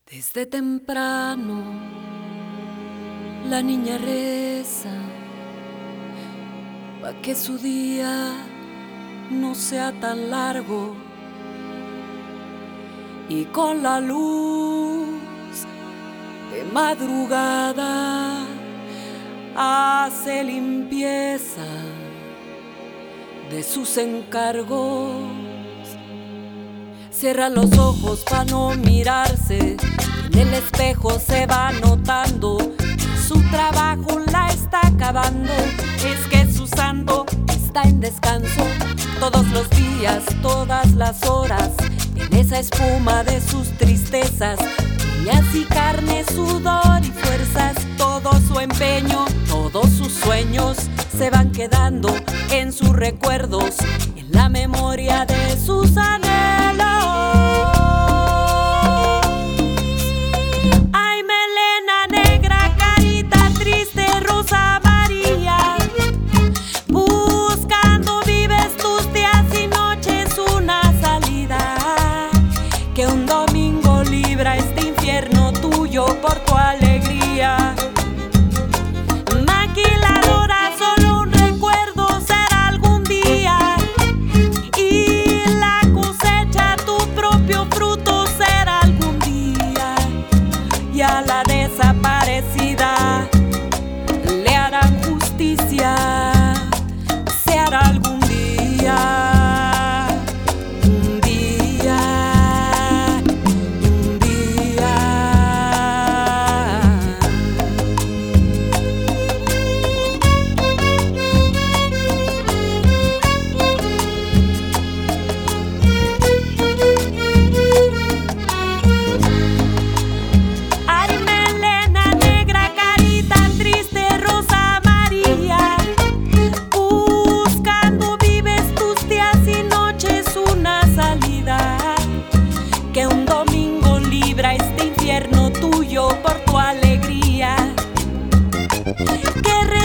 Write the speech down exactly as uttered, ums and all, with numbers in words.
Desde temprano la niña reza pa' que su día no sea tan largo, y con la luz de madrugada hace limpieza de sus encargos. Cierra los ojos pa' no mirarse, en el espejo se va notando que su trabajo la está acabando. Es que su santo está en descanso todos los días, todas las horas, en esa espuma de sus tristezas, uñas y carne, sudor y fuerzas. Todo su empeño, todos sus sueños se van quedando en sus recuerdos, en la memoria de sus anhelos. Ay, melena negra, carita triste, Rosa María, buscando vives tus días y noches una salida, que un domingo libra este infierno tuyo por tu alegría. Maquiladora, solo un recuerdo será algún día, y la cosecha tu propio fruto será algún día, y a la desaparecida le harán justicia, se hará algún día, un día, un día. Ay, melena negra, carita triste, Rosa María, buscando vives tus días y noches una salida, que un domingo libra este infierno tuyo por tu alegría. Que